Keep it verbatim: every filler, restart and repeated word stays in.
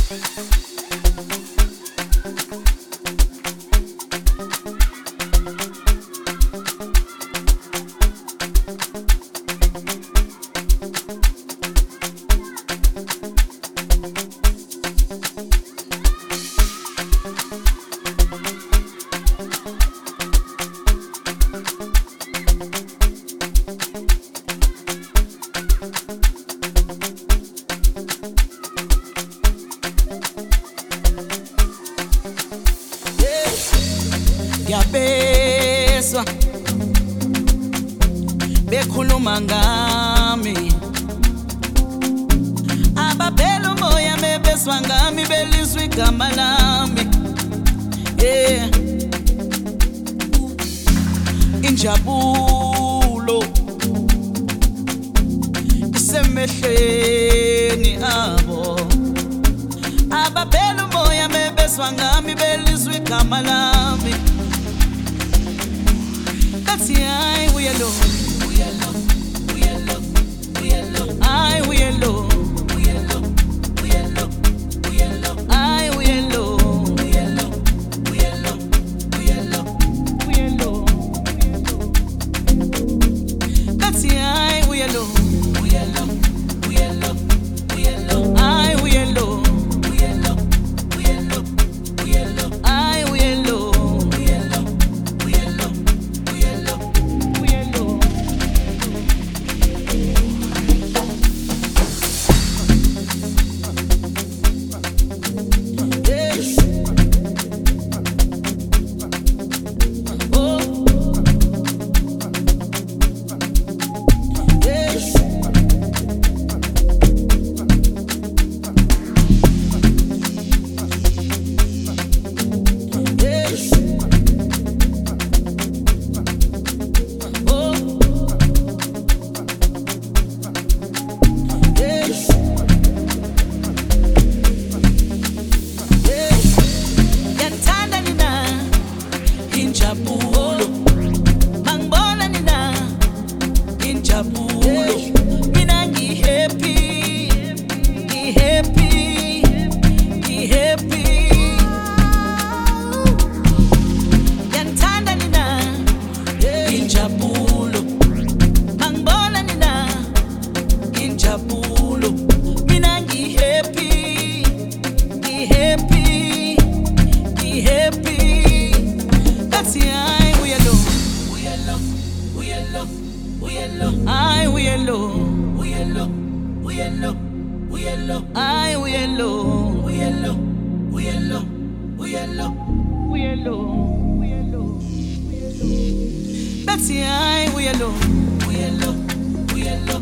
Yabeswa bekhuluma ngami, abaphela umoya mebeswa ngami, belizwa igama lami. Yeah, injabulo isemehlweni abo, abaphela umoya mebeswa ngami, belizwa igama lami. That's the I we alone, we alone, we alone, we alone. I we alone, we alone, we alone, we alone. I we alone, we alone, we alone, we alone, we alone. That's the I we alone, we alone, we alone, we alone. I we alone, we alone, we alone, we alone. I we alone. Injabulo, mangibona nina, injabulo, mina ngi happy, ngi happy, ngi happy. Yantanda nina, injabulo, mangibona nina, injabulo, mina ngi happy, ngi happy, ngi happy. I we alone, we alone, we alone, we alone. I we alone, we alone, we alone, we alone. I we alone, we alone, we alone, we alone, we alone, we alone. That's the I we alone, we alone, we alone.